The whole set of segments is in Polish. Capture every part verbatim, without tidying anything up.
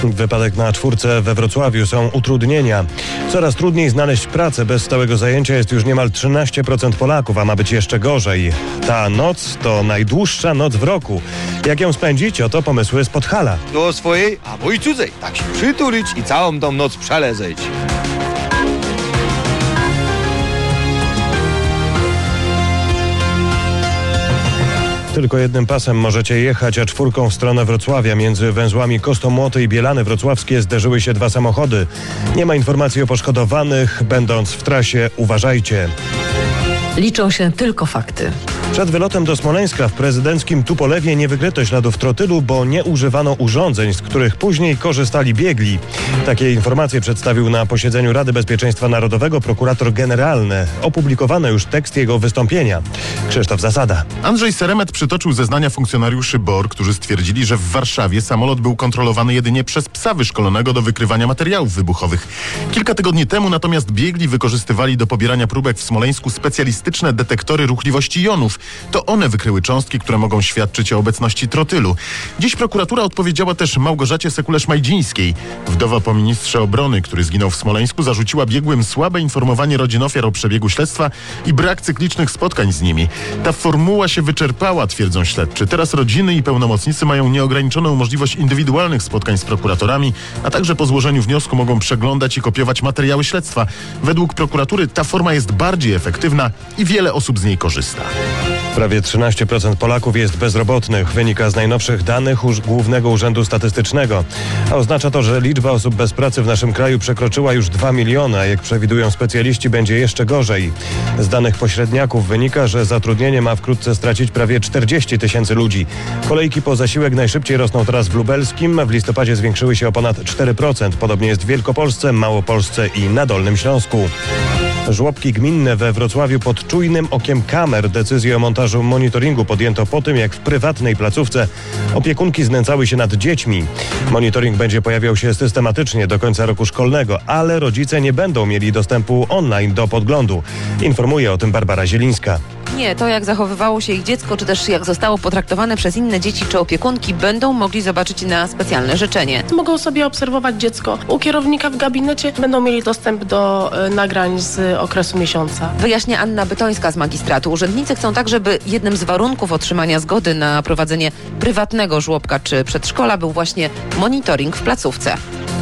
Wypadek na czwórce we Wrocławiu, są utrudnienia. Coraz trudniej znaleźć pracę. Bez stałego zajęcia jest już niemal trzynaście procent Polaków, a ma być jeszcze gorzej. Ta noc to najdłuższa noc w roku. Jak ją spędzić? Oto pomysły z Podhala. Do swojej albo i cudzej. Tak się przytulić i całą tą noc przelezeć. Tylko jednym pasem możecie jechać, a czwórką w stronę Wrocławia. Między węzłami Kostomłoty i Bielany Wrocławskie zderzyły się dwa samochody. Nie ma informacji o poszkodowanych. Będąc w trasie, uważajcie. Liczą się tylko fakty. Przed wylotem do Smoleńska w prezydenckim Tupolewie nie wykryto śladów trotylu, bo nie używano urządzeń, z których później korzystali biegli. Takie informacje przedstawił na posiedzeniu Rady Bezpieczeństwa Narodowego prokurator generalny. Opublikowano już tekst jego wystąpienia. Krzysztof Zasada. Andrzej Seremet przytoczył zeznania funkcjonariuszy B O R, którzy stwierdzili, że w Warszawie samolot był kontrolowany jedynie przez psa wyszkolonego do wykrywania materiałów wybuchowych. Kilka tygodni temu natomiast biegli wykorzystywali do pobierania próbek w Smoleńsku specjalistyczne detektory ruchliwości jonów. To one wykryły cząstki, które mogą świadczyć o obecności trotylu. Dziś prokuratura odpowiedziała też Małgorzacie Sekulesz-Majdzińskiej. Wdowa po ministrze obrony, który zginął w Smoleńsku, zarzuciła biegłym słabe informowanie rodzin ofiar o przebiegu śledztwa i brak cyklicznych spotkań z nimi. Ta formuła się wyczerpała, twierdzą śledczy. Teraz rodziny i pełnomocnicy mają nieograniczoną możliwość indywidualnych spotkań z prokuratorami, a także po złożeniu wniosku mogą przeglądać i kopiować materiały śledztwa. Według prokuratury ta forma jest bardziej efektywna i wiele osób z niej korzysta. Prawie trzynaście procent Polaków jest bezrobotnych. Wynika z najnowszych danych Głównego Urzędu Statystycznego. A oznacza to, że liczba osób bez pracy w naszym kraju przekroczyła już dwa miliony, a jak przewidują specjaliści, będzie jeszcze gorzej. Z danych pośredniaków wynika, że zatrudnienie ma wkrótce stracić prawie czterdzieści tysięcy ludzi. Kolejki po zasiłek najszybciej rosną teraz w Lubelskim. W listopadzie zwiększyły się o ponad cztery procent. Podobnie jest w Wielkopolsce, Małopolsce i na Dolnym Śląsku. Żłobki gminne we Wrocławiu pod czujnym okiem kamer. Decyzję o montażu monitoringu podjęto po tym, jak w prywatnej placówce opiekunki znęcały się nad dziećmi. Monitoring będzie pojawiał się systematycznie do końca roku szkolnego, ale rodzice nie będą mieli dostępu online do podglądu. Informuje o tym Barbara Zielińska. Nie, to jak zachowywało się ich dziecko, czy też jak zostało potraktowane przez inne dzieci czy opiekunki, będą mogli zobaczyć na specjalne życzenie. Mogą sobie obserwować dziecko. U kierownika w gabinecie będą mieli dostęp do y, nagrań z okresu miesiąca. Wyjaśnia Anna Bytońska z magistratu. Urzędnicy chcą tak, żeby jednym z warunków otrzymania zgody na prowadzenie prywatnego żłobka czy przedszkola był właśnie monitoring w placówce.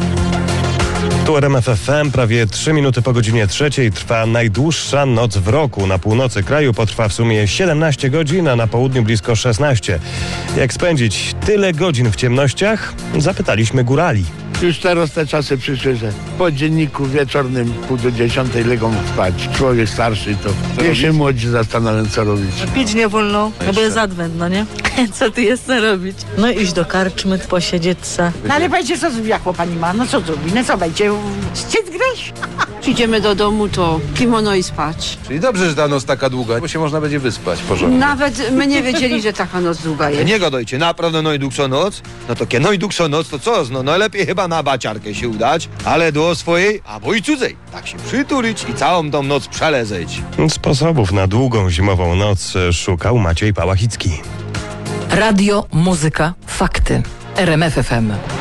Tu R M F F M, prawie trzy minuty po godzinie trzeciej trwa najdłuższa noc w roku. Na północy kraju potrwa w sumie siedemnaście godzin, a na południu blisko szesnaście. Jak spędzić tyle godzin w ciemnościach? Zapytaliśmy górali. Już teraz te czasy przyszły, że po dzienniku wieczornym pół do dziesiątej legą spać. Człowiek starszy to co niech się młodzi zastanawiają, co robić. Pić nie wolno, no bo jest adwent, no nie? Co ty jest co robić? No iść do karczmy, posiedzieć se. No ale będzie co zrobi, jak pani ma? No co zrobi? No co będzie? Szczyt grać? Przyjdziemy do domu, to kimono i spać. Czyli dobrze, że ta noc taka długa, bo się można będzie wyspać porządnie. Nawet my nie wiedzieli, że taka noc długa jest. Nie gadajcie, naprawdę najdłuższa noc? No to kiedy najdłuższa noc, to co? No najlepiej chyba na baciarkę się udać, ale do swojej albo i cudzej. Tak się przytulić i całą tą noc przelezeć. Sposobów na długą zimową noc szukał Maciej Pałachicki. Radio, muzyka, fakty. R M F F M.